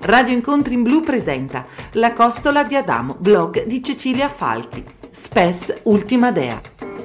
Radio Incontri in Blu presenta La costola di Adamo, blog di Cecilia Falchi. Spes Ultima Dea.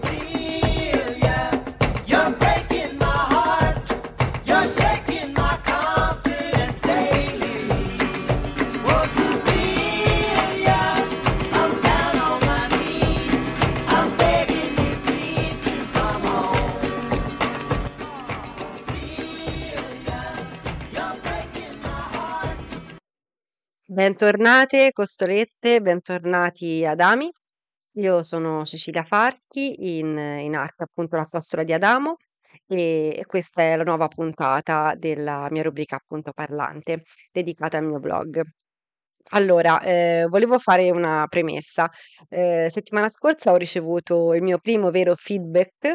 Bentornate costolette, bentornati Adami. Io sono Cecilia Farchi, in arte appunto La costola di Adamo e questa è la nuova puntata della mia rubrica appunto parlante, dedicata al mio blog. Allora, volevo fare una premessa. Settimana scorsa ho ricevuto il mio primo vero feedback,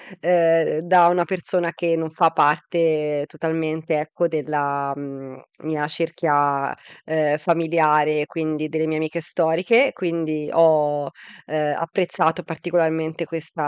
da una persona che non fa parte totalmente, ecco, della, mia cerchia, familiare, quindi delle mie amiche storiche, quindi ho, apprezzato particolarmente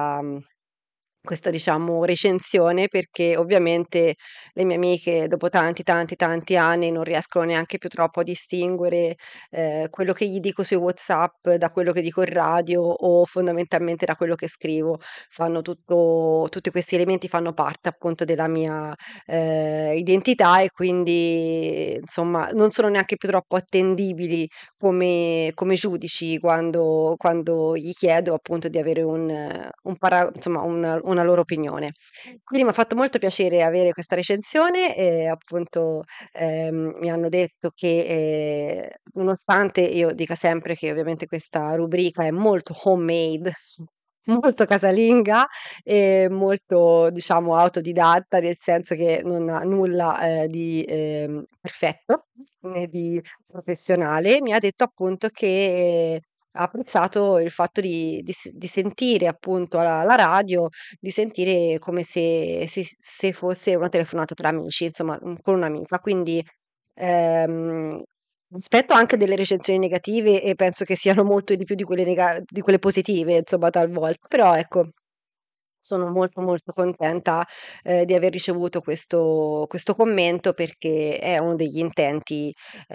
questa diciamo recensione, perché ovviamente le mie amiche dopo tanti anni non riescono neanche più troppo a distinguere, quello che gli dico sui WhatsApp da quello che dico in radio o fondamentalmente da quello che scrivo. Fanno tutti questi elementi fanno parte appunto della mia, identità e quindi insomma non sono neanche più troppo attendibili come giudici quando gli chiedo appunto di avere un para insomma una loro opinione. Quindi m'ha fatto molto piacere avere questa recensione e appunto, mi hanno detto che, nonostante io dica sempre che ovviamente questa rubrica è molto homemade, molto casalinga e molto diciamo autodidatta, nel senso che non ha nulla, di, perfetto né di professionale, mi ha detto appunto che ha apprezzato il fatto di sentire appunto la radio, di sentire come se fosse una telefonata tra amici, insomma, con un'amica. Quindi, ehm, aspetto anche delle recensioni negative e penso che siano molto di più di quelle positive, insomma, talvolta, però ecco sono molto contenta, di aver ricevuto questo commento perché è uno degli intenti,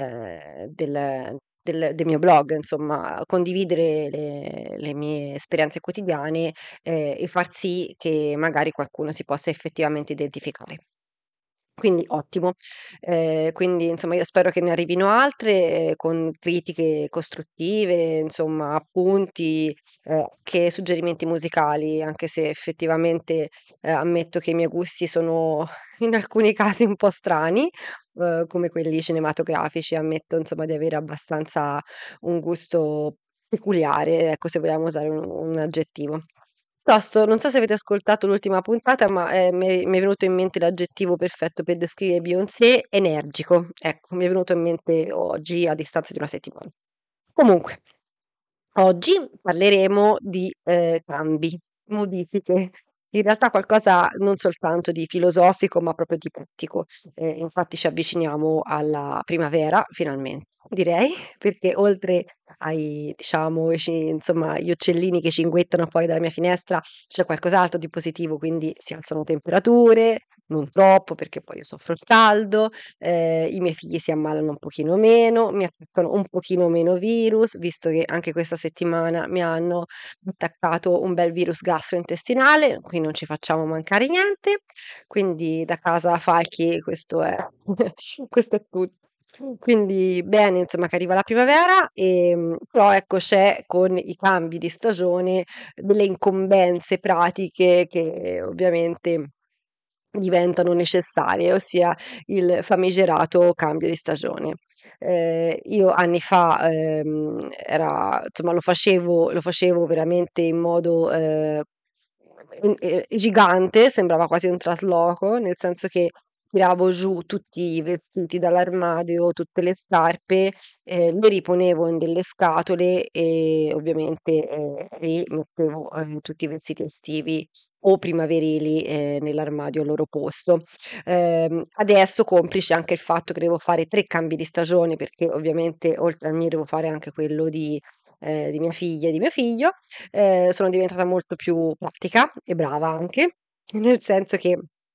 del mio blog, insomma, condividere le mie esperienze quotidiane, e far sì che magari qualcuno si possa effettivamente identificare. Quindi ottimo. Quindi insomma io spero che ne arrivino altre, con critiche costruttive, insomma appunti, che suggerimenti musicali, anche se effettivamente, ammetto che i miei gusti sono in alcuni casi un po' strani, come quelli cinematografici. Ammetto insomma di avere abbastanza un gusto peculiare, ecco, se vogliamo usare un aggettivo. Piuttosto, non so se avete ascoltato l'ultima puntata, ma, mi è venuto in mente l'aggettivo perfetto per descrivere Beyoncé: energico. Ecco, mi è venuto in mente oggi a distanza di 1 settimana. Comunque, oggi parleremo di, cambi, modifiche, in realtà qualcosa non soltanto di filosofico, ma proprio di pratico. Infatti ci avviciniamo alla primavera, finalmente, direi, perché oltre ai diciamo insomma, gli uccellini che cinguettano fuori dalla mia finestra, c'è qualcos'altro di positivo, quindi si alzano temperature, non troppo perché poi io soffro il caldo, i miei figli si ammalano un pochino meno, mi attaccano un pochino meno virus, visto che anche questa settimana mi hanno attaccato un bel virus gastrointestinale, qui non ci facciamo mancare niente, quindi da casa Falchi questo è questo è tutto. Quindi bene, insomma, che arriva la primavera, però ecco c'è con i cambi di stagione delle incombenze pratiche che ovviamente diventano necessarie, ossia il famigerato cambio di stagione. Io anni fa, era insomma lo facevo veramente in modo, gigante, sembrava quasi un trasloco, nel senso che tiravo giù tutti i vestiti dall'armadio, tutte le scarpe, le riponevo in delle scatole e ovviamente, rimettevo, tutti i vestiti estivi o primaverili, nell'armadio al loro posto. Adesso, complice anche il fatto che devo fare 3 cambi di stagione, perché ovviamente oltre al mio devo fare anche quello di mia figlia e di mio figlio, sono diventata molto più pratica e brava anche, nel senso che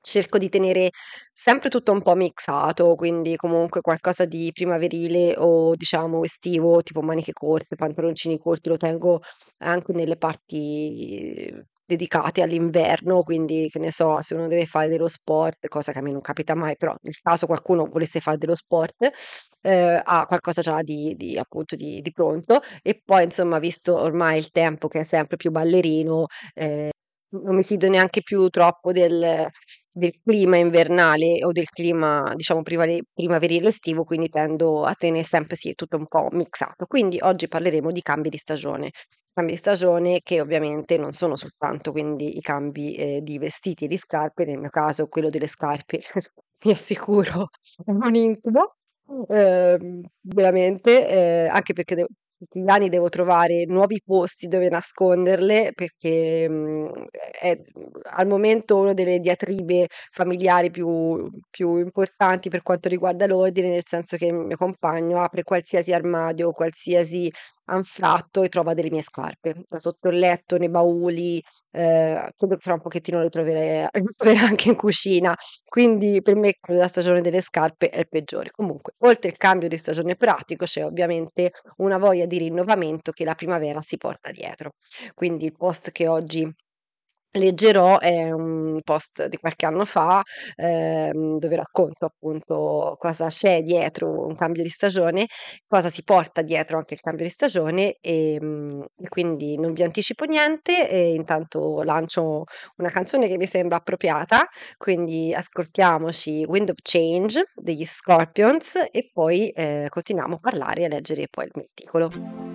cerco di tenere sempre tutto un po' mixato, quindi comunque qualcosa di primaverile o diciamo estivo, tipo maniche corte, pantaloncini corti, lo tengo anche nelle parti dedicate all'inverno, quindi che ne so, se uno deve fare dello sport, cosa che a me non capita mai, però nel caso qualcuno volesse fare dello sport, ha qualcosa già di appunto di pronto. E poi insomma, visto ormai il tempo che è sempre più ballerino, non mi fido neanche più troppo del clima invernale o del clima, diciamo, primaverile estivo, quindi tendo a tenere sempre, sì, tutto un po' mixato. Quindi oggi parleremo di cambi di stagione. Cambi di stagione che ovviamente non sono soltanto quindi i cambi, di vestiti e di scarpe, nel mio caso quello delle scarpe mi assicuro è un incubo, veramente, anche perché tutti gli anni devo trovare nuovi posti dove nasconderle perché, al momento una delle diatribe familiari più importanti per quanto riguarda l'ordine, nel senso che il mio compagno apre qualsiasi armadio, qualsiasi anfratto e trova delle mie scarpe, da sotto il letto, nei bauli, credo che fra un pochettino le troverei le troverà anche in cucina. Quindi per me quello della stagione delle scarpe è il peggiore. Comunque, oltre il cambio di stagione pratico, c'è ovviamente una voglia di rinnovamento che la primavera si porta dietro. Quindi il post che oggi leggerò è un post di qualche anno fa, dove racconto appunto cosa c'è dietro un cambio di stagione, cosa si porta dietro anche il cambio di stagione, e quindi non vi anticipo niente e intanto lancio una canzone che mi sembra appropriata, quindi ascoltiamoci Wind of Change degli Scorpions e poi, continuiamo a parlare e a leggere poi il mio articolo.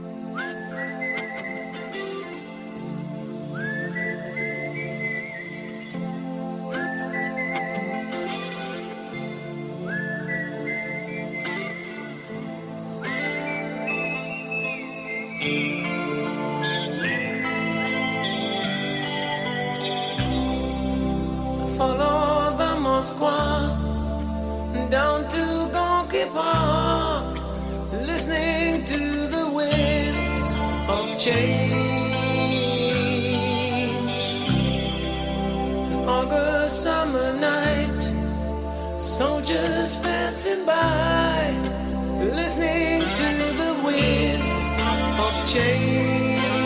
Follow the Moskwa down to Gonky Park, listening to the wind of change. An August summer night, soldiers passing by, listening to the wind of change.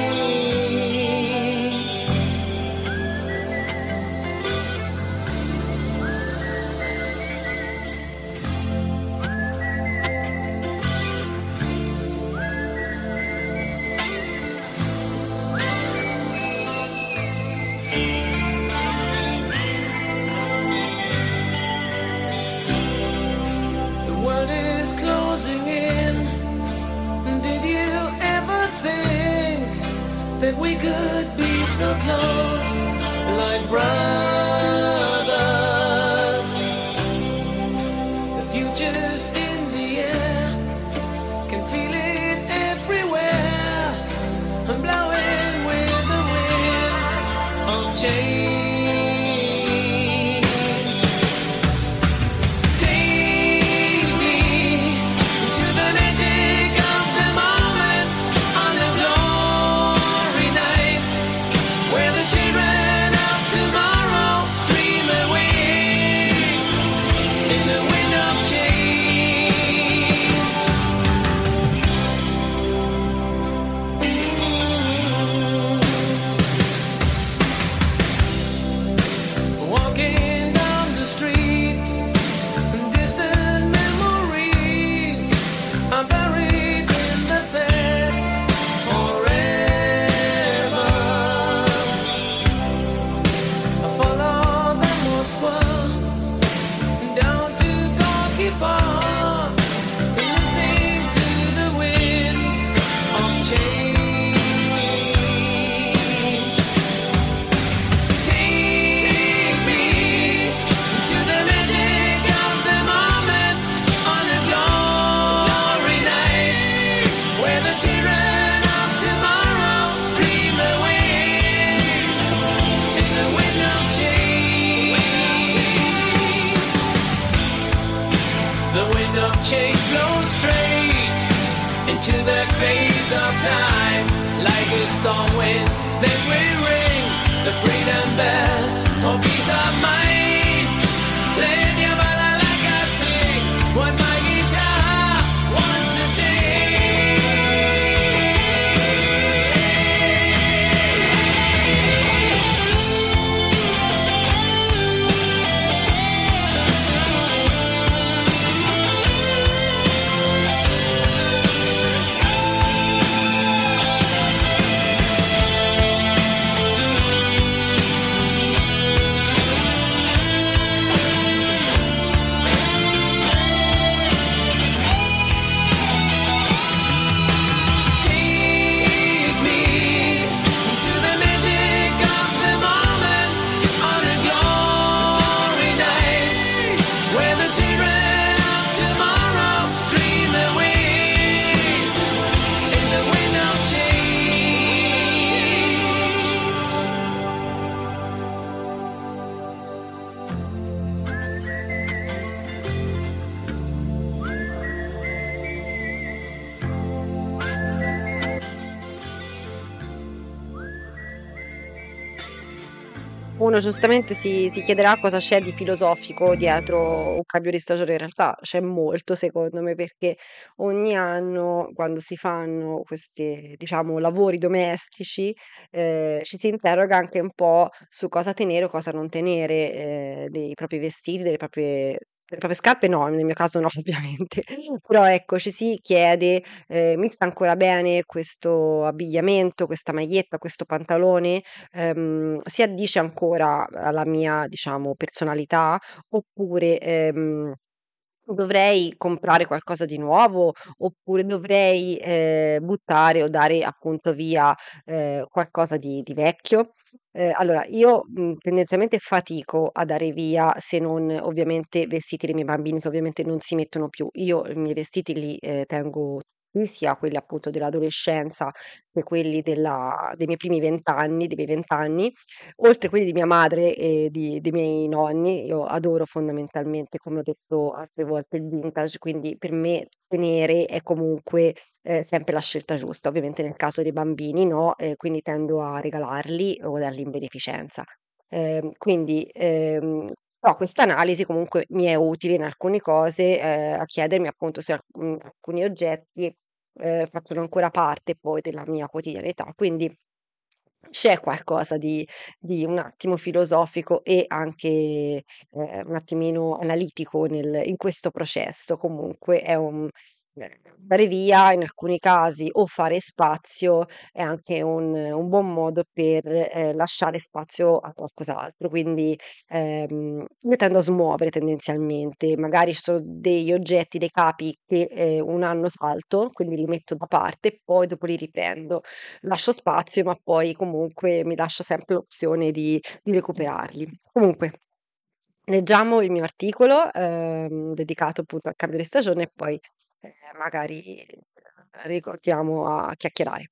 That we could be so close, like brothers. The future's in the air, can feel it everywhere. I'm blowing with the wind of change. Take me to the magic of the moment on the glory night, where the children of tomorrow dream away in the wind of change. Walking down the street, distant memories are buried in the past forever. I follow the Moskwa down to Gorky Park, listening to the wind of change. Take me to the magic of the moment on a glory night, where the children of tomorrow dream away in the wind of change. The wind of change blows straight into the face of time, like a storm wind. Then we ring the freedom bell for peace of mind. Uno giustamente si chiederà cosa c'è di filosofico dietro un cambio di stagione. In realtà c'è molto, secondo me, perché ogni anno, quando si fanno questi, diciamo, lavori domestici, ci si interroga anche un po' su cosa tenere o cosa non tenere, dei propri vestiti, delle proprie scarpe no, nel mio caso no, ovviamente. Però ecco, ci si chiede, mi sta ancora bene questo abbigliamento, questa maglietta, questo pantalone? Si addice ancora alla mia, diciamo, personalità, oppure, dovrei comprare qualcosa di nuovo, oppure dovrei, buttare o dare appunto via, qualcosa di vecchio? Allora io, tendenzialmente fatico a dare via, se non ovviamente vestiti dei miei bambini che ovviamente non si mettono più. Io i miei vestiti li, tengo tutti, sia quelli appunto dell'adolescenza che quelli dei miei primi 20 anni, dei miei 20 anni, oltre quelli di mia madre e dei miei nonni. Io adoro fondamentalmente, come ho detto altre volte, il vintage, quindi per me tenere è comunque, sempre la scelta giusta. Ovviamente nel caso dei bambini no, quindi tendo a regalarli o darli in beneficenza. Quindi, però questa analisi comunque mi è utile in alcune cose, a chiedermi appunto se alcuni oggetti, facciano ancora parte poi della mia quotidianità. Quindi c'è qualcosa di un attimo filosofico e anche, un attimino analitico in questo processo. Comunque è dare via in alcuni casi o fare spazio è anche un buon modo per, lasciare spazio a qualcos'altro. Quindi, io tendo a smuovere tendenzialmente, magari ci sono degli oggetti, dei capi che, un anno salto, quindi li metto da parte e poi dopo li riprendo. Lascio spazio, ma poi comunque mi lascio sempre l'opzione di recuperarli. Comunque, leggiamo il mio articolo, dedicato appunto al cambio di stagione e poi, magari ricordiamo a chiacchierare.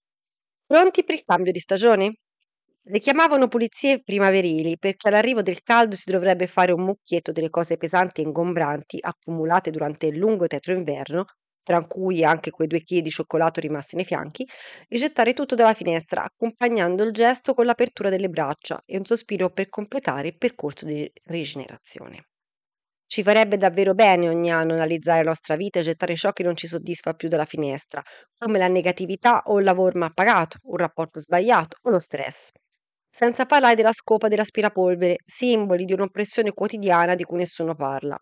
Pronti per il cambio di stagione? Le chiamavano pulizie primaverili perché all'arrivo del caldo si dovrebbe fare un mucchietto delle cose pesanti e ingombranti accumulate durante il lungo tetro inverno, tra cui anche quei 2 chili di cioccolato rimasti nei fianchi, e gettare tutto dalla finestra, accompagnando il gesto con l'apertura delle braccia e un sospiro per completare il percorso di rigenerazione. Ci farebbe davvero bene ogni anno analizzare la nostra vita e gettare ciò che non ci soddisfa più dalla finestra, come la negatività o il lavoro mal pagato, un rapporto sbagliato o lo stress. Senza parlare della scopa dell'aspirapolvere, simboli di un'oppressione quotidiana di cui nessuno parla.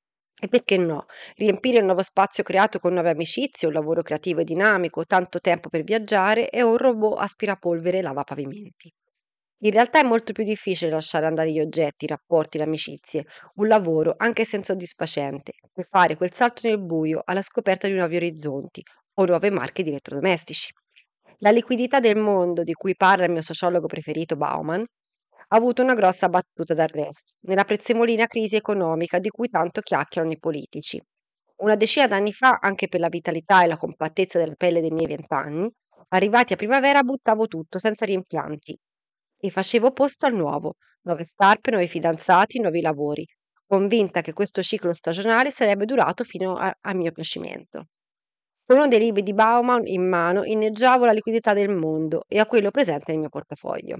E perché no? Riempire un nuovo spazio creato con nuove amicizie, un lavoro creativo e dinamico, tanto tempo per viaggiare e un robot aspirapolvere e lavapavimenti. In realtà è molto più difficile lasciare andare gli oggetti, i rapporti, le amicizie, un lavoro, anche se insoddisfacente, che fare quel salto nel buio alla scoperta di nuovi orizzonti o nuove marche di elettrodomestici. La liquidità del mondo di cui parla il mio sociologo preferito Bauman ha avuto una grossa battuta d'arresto nella prezzemolina crisi economica di cui tanto chiacchierano i politici. Una decina d'anni fa, anche per la vitalità e la compattezza della pelle dei miei 20 anni, arrivati a primavera buttavo tutto senza rimpianti e facevo posto al nuovo, nuove scarpe, nuovi fidanzati, nuovi lavori, convinta che questo ciclo stagionale sarebbe durato fino al mio piacimento. Con uno dei libri di Bauman in mano inneggiavo la liquidità del mondo e a quello presente nel mio portafoglio.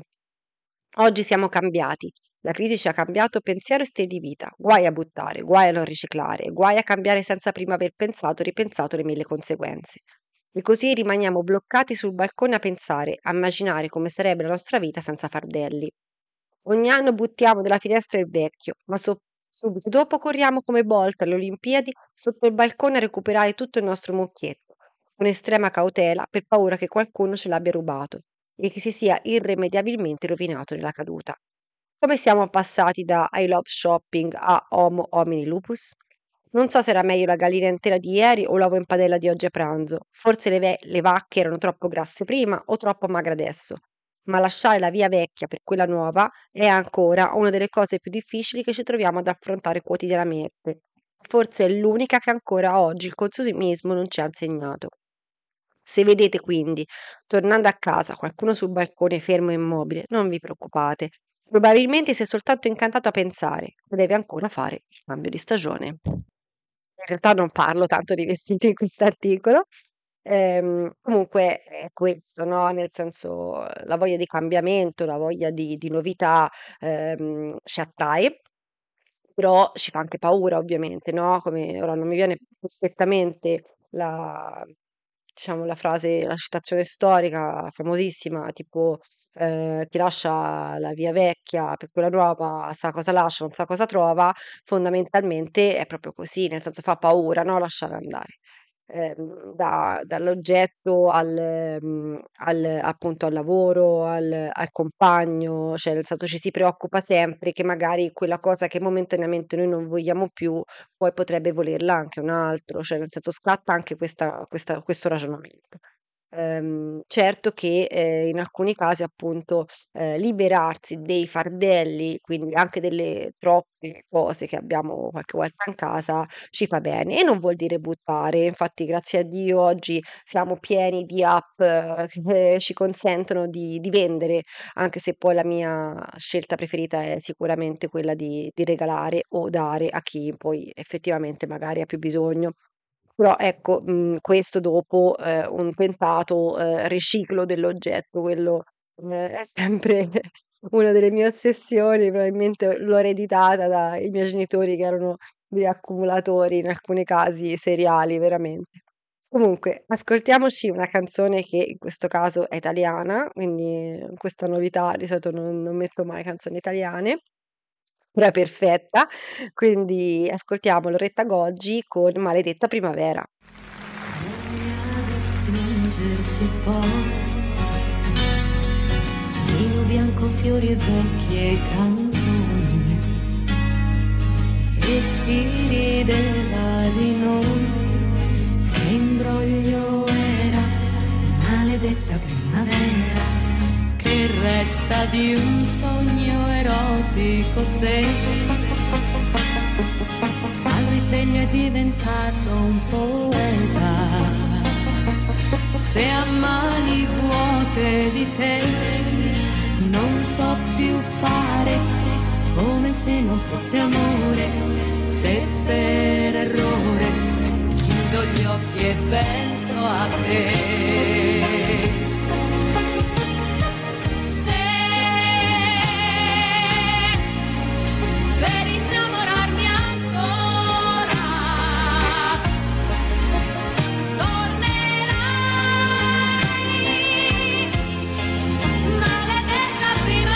Oggi siamo cambiati. La crisi ci ha cambiato pensiero e stile di vita. Guai a buttare, guai a non riciclare, guai a cambiare senza prima aver pensato e ripensato le mille conseguenze. E così rimaniamo bloccati sul balcone a pensare, a immaginare come sarebbe la nostra vita senza fardelli. Ogni anno buttiamo dalla finestra il vecchio, ma subito dopo corriamo come Bolt alle Olimpiadi sotto il balcone a recuperare tutto il nostro mucchietto, con estrema cautela per paura che qualcuno ce l'abbia rubato e che si sia irrimediabilmente rovinato nella caduta. Come siamo passati da I love shopping a Homo homini lupus? Non so se era meglio la gallina intera di ieri o l'uovo in padella di oggi a pranzo. Forse le vacche erano troppo grasse prima o troppo magre adesso. Ma lasciare la via vecchia per quella nuova è ancora una delle cose più difficili che ci troviamo ad affrontare quotidianamente. Forse è l'unica che ancora oggi il consumismo non ci ha insegnato. Se vedete quindi, tornando a casa, qualcuno sul balcone fermo e immobile, non vi preoccupate. Probabilmente si è soltanto incantato a pensare che deve ancora fare il cambio di stagione. In realtà non parlo tanto di vestiti in quest'articolo, Comunque è questo, no, nel senso, la voglia di cambiamento, la voglia di novità, ci attrae, però ci fa anche paura ovviamente, no, come ora non mi viene perfettamente la diciamo la frase la citazione storica famosissima, tipo, chi lascia la via vecchia per quella nuova sa cosa lascia, non sa cosa trova, fondamentalmente è proprio così, nel senso fa paura, no, lasciare andare. Dall'oggetto al appunto al lavoro, al compagno, cioè nel senso ci si preoccupa sempre che magari quella cosa che momentaneamente noi non vogliamo più, poi potrebbe volerla anche un altro, cioè nel senso scatta anche questo ragionamento. Certo che, in alcuni casi appunto, liberarsi dei fardelli, quindi anche delle troppe cose che abbiamo qualche volta in casa, ci fa bene e non vuol dire buttare. Infatti grazie a Dio oggi siamo pieni di app che ci consentono di vendere, anche se poi la mia scelta preferita è sicuramente quella di regalare o dare a chi poi effettivamente magari ha più bisogno. Però ecco, questo dopo, un tentato, riciclo dell'oggetto, quello, è sempre una delle mie ossessioni, probabilmente l'ho ereditata dai miei genitori che erano dei accumulatori, in alcuni casi seriali, veramente. Comunque, ascoltiamoci una canzone che in questo caso è italiana, quindi questa novità, di solito non metto mai canzoni italiane, però è perfetta, quindi ascoltiamo Loretta Goggi con "Maledetta primavera". Voglia di stringersi poi, vino bianco, fiori e vecchie canzoni, e si rideva di noi. Che imbroglio era, maledetta primavera, che resta di un sogno erotico se al risveglio è diventato un poeta. Se a mani vuote di te non so più fare, come se non fosse amore, se per errore chiudo gli occhi e penso a te. Se per innamorarmi ancora tornerai, maledetta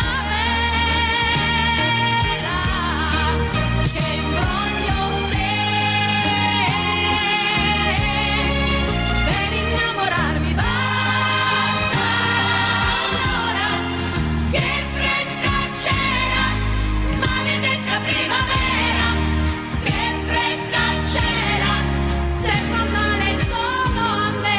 primavera, che voglio per innamorarmi basta un'ora, che fretta c'era, maledetta primavera, che fretta c'era, se fa male solo a me.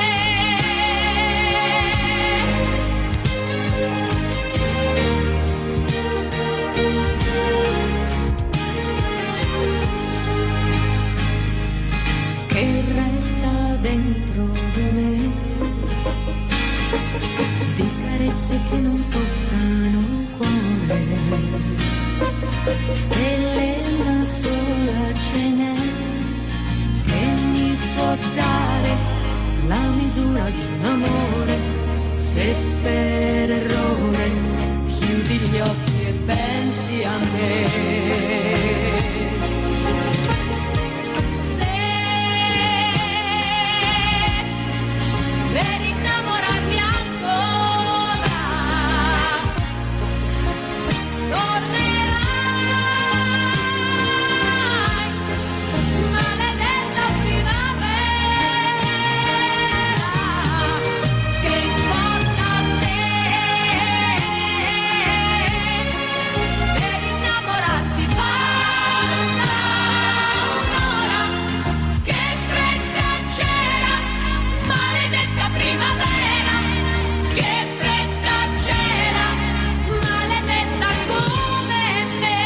Che resta dentro di me, di carezze che non toccano il cuore, stelle una sola ce n'è, che mi può dare la misura di un amore, se per errore chiudi gli occhi e pensi a me. Se per innamorarmi ancora tornerai, maledetta primavera, che importa se per innamorarsi basta un'ora, che fretta c'era, maledetta primavera, che fretta c'era, maledetta come me.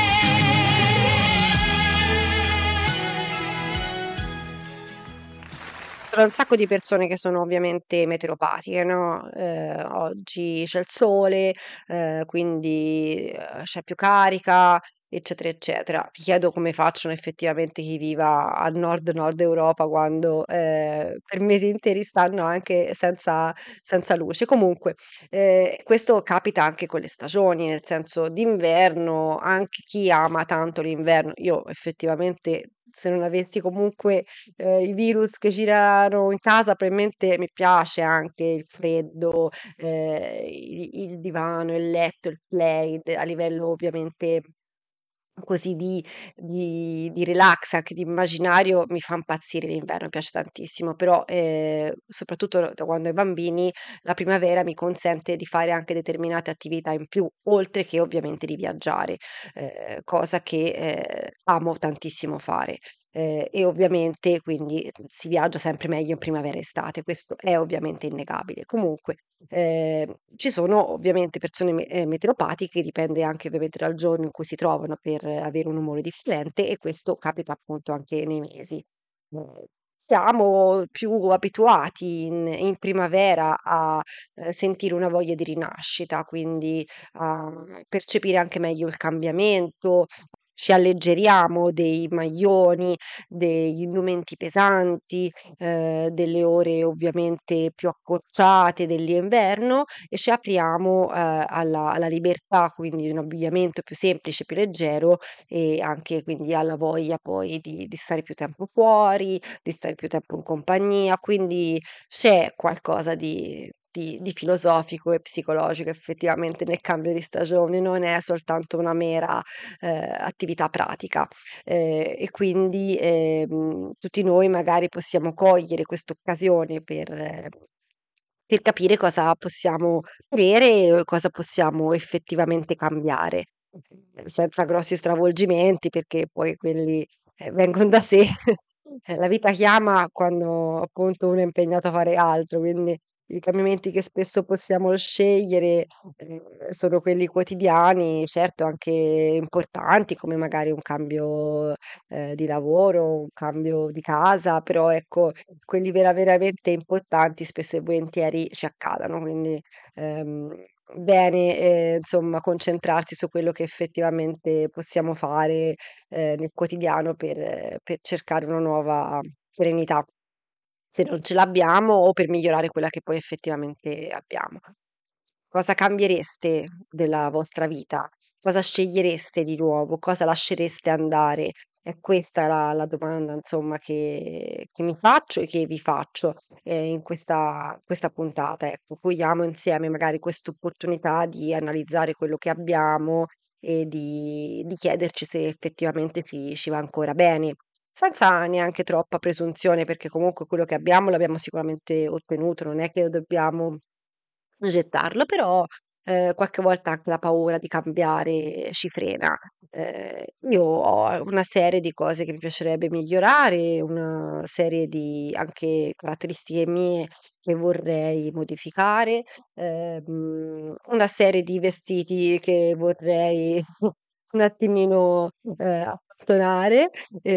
Sono un sacco di persone che sono ovviamente meteoropatiche, no, oggi c'è il sole, quindi, c'è più carica, eccetera, eccetera. Mi chiedo come facciano effettivamente chi viva al nord Europa quando per mesi interi stanno anche senza luce. Comunque, questo capita anche con le stagioni, nel senso d'inverno, anche chi ama tanto l'inverno. Io effettivamente, se non avessi comunque i virus che girano in casa, probabilmente mi piace anche il freddo, il divano, il letto, il plaid, a livello ovviamente così di relax, anche di immaginario, mi fa impazzire l'inverno, mi piace tantissimo, però, soprattutto da quando ho i bambini, la primavera mi consente di fare anche determinate attività in più, oltre che ovviamente di viaggiare, cosa che, amo tantissimo fare. E ovviamente quindi si viaggia sempre meglio in primavera e estate, questo è ovviamente innegabile. Comunque, ci sono ovviamente persone meteoropatiche, dipende anche ovviamente dal giorno in cui si trovano per avere un umore differente e questo capita appunto anche nei mesi. Siamo più abituati in primavera a, sentire una voglia di rinascita, quindi a percepire anche meglio il cambiamento, ci alleggeriamo dei maglioni, degli indumenti pesanti, delle ore ovviamente più accorciate dell'inverno e ci apriamo, alla libertà, quindi di un abbigliamento più semplice, più leggero e anche quindi alla voglia poi di stare più tempo fuori, di stare più tempo in compagnia, quindi c'è qualcosa di filosofico e psicologico effettivamente nel cambio di stagione, non è soltanto una mera, attività pratica. E quindi, tutti noi magari possiamo cogliere quest'occasione per capire cosa possiamo avere o cosa possiamo effettivamente cambiare, senza grossi stravolgimenti perché poi quelli, vengon da sé. La vita chiama quando appunto uno è impegnato a fare altro, quindi i cambiamenti che spesso possiamo scegliere, sono quelli quotidiani, certo anche importanti, come magari un cambio, di lavoro, un cambio di casa, però ecco, quelli veramente importanti spesso e volentieri ci accadono, quindi, ehm, bene, insomma concentrarsi su quello che effettivamente possiamo fare, nel quotidiano per cercare una nuova serenità, se non ce l'abbiamo o per migliorare quella che poi effettivamente abbiamo. Cosa cambiereste della vostra vita? Cosa scegliereste di nuovo? Cosa lascereste andare? È questa la domanda insomma che mi faccio e che vi faccio, in questa puntata, ecco. Cogliamo insieme magari quest'opportunità di analizzare quello che abbiamo e di chiederci se effettivamente ci va ancora bene, senza neanche troppa presunzione, perché comunque quello che abbiamo l'abbiamo sicuramente ottenuto, non è che dobbiamo gettarlo, però, qualche volta anche la paura di cambiare ci frena. Io ho una serie di cose che mi piacerebbe migliorare, una serie di anche caratteristiche mie che vorrei modificare, una serie di vestiti che vorrei un attimino, accantonare,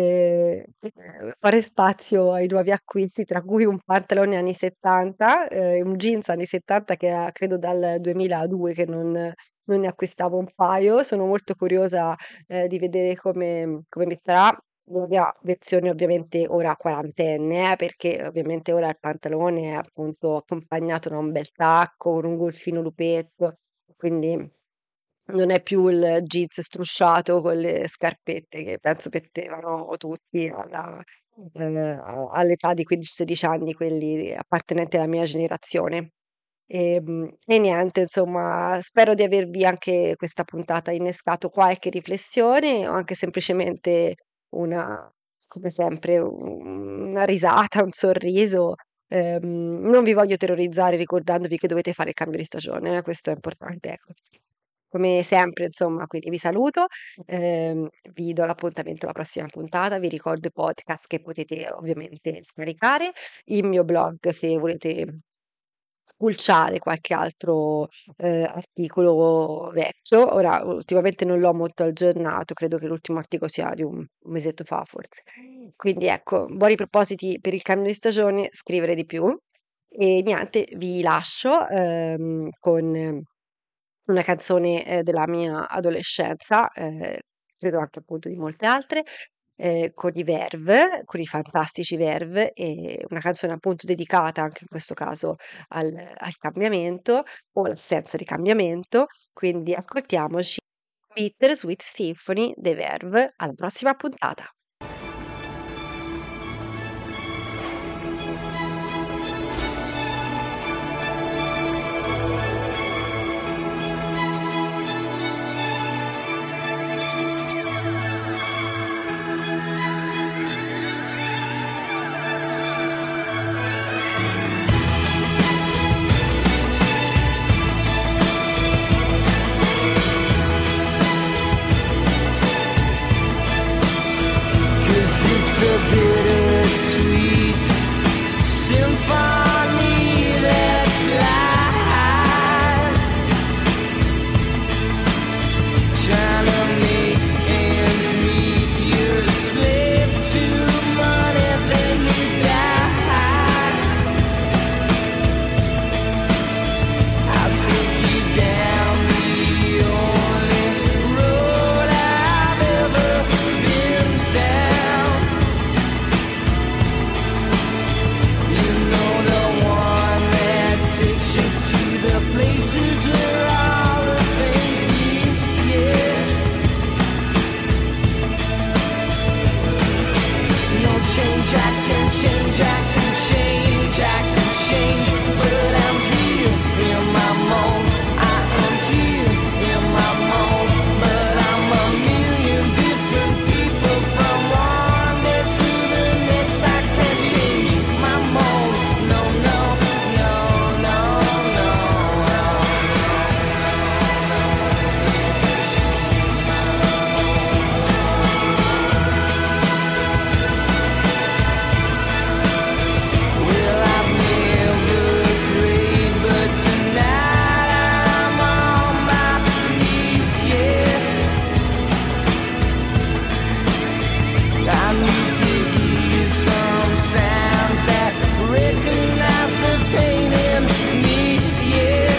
fare spazio ai nuovi acquisti, tra cui un pantalone anni '70, un jeans anni '70 che era credo dal 2002 che non ne acquistavo un paio. Sono molto curiosa, di vedere come mi starà. La mia versione ovviamente ora quarantenne, perché ovviamente ora il pantalone è appunto accompagnato da un bel tacco, con un golfino lupetto, quindi non è più il jeans strusciato con le scarpette che penso mettevano tutti all'età di 15, 16 anni, quelli appartenenti alla mia generazione. E niente, insomma, spero di avervi anche questa puntata innescato qualche riflessione o anche semplicemente una come sempre, una risata, un sorriso. Non vi voglio terrorizzare ricordandovi che dovete fare il cambio di stagione, questo è importante, ecco. Come sempre, insomma, quindi vi saluto, vi do l'appuntamento alla prossima puntata, vi ricordo i podcast che potete ovviamente scaricare, il mio blog se volete spulciare qualche altro, articolo vecchio. Ora ultimamente non l'ho molto aggiornato, credo che l'ultimo articolo sia di un mesetto fa forse. Quindi ecco, buoni propositi per il cambio di stagione, scrivere di più e niente, vi lascio, con una canzone, della mia adolescenza, credo anche appunto di molte altre, con i Verve, con i fantastici Verve, e una canzone appunto dedicata anche in questo caso al cambiamento o all'assenza di cambiamento. Quindi ascoltiamoci Bittersweet Symphony dei Verve. Alla prossima puntata. It's a bittersweet symphony that's live, trying to make ends meet. You're a slave to money, then you die. I'll take you down the only road I've ever been down. You know, the one that takes you to the places where all the things meet, yeah. No change, I can change, I can change, I can change, but I'm here in my mold. I am here in my mold, but I'm a million different people from one day to the next. I can't change my mold. No, no, no, no, no, no. Well, I've never prayed, but tonight I'm on my knees, yeah. I need to hear some sounds that recognize the pain in me, yeah.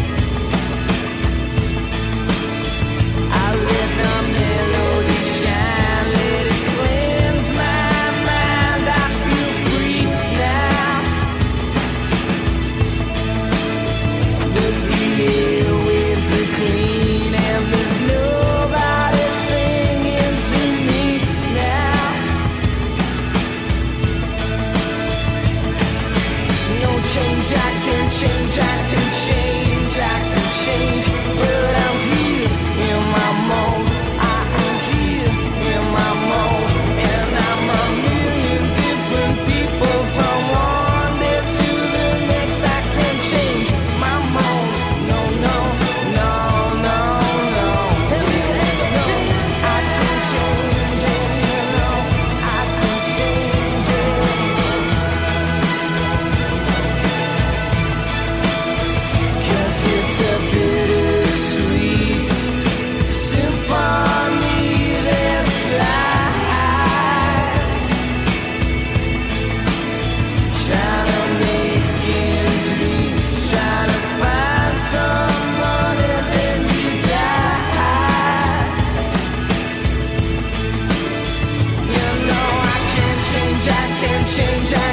I let the melody shine, let it cleanse my mind. I feel free now. But the airwaves are clean and there's nobody singing to me now. No change, I can change, I can change, I can change, but I'm here in my mold. I am here in my mold, and I'm a million different people from one day to the next. I can change my mold. No, no, no, no, no. No, I can change it. No, I can change it. 'Cause it's a bittersweet symphony that's live, trying to make ends meet, trying to find someone and then you die. You know I can change, I can change, I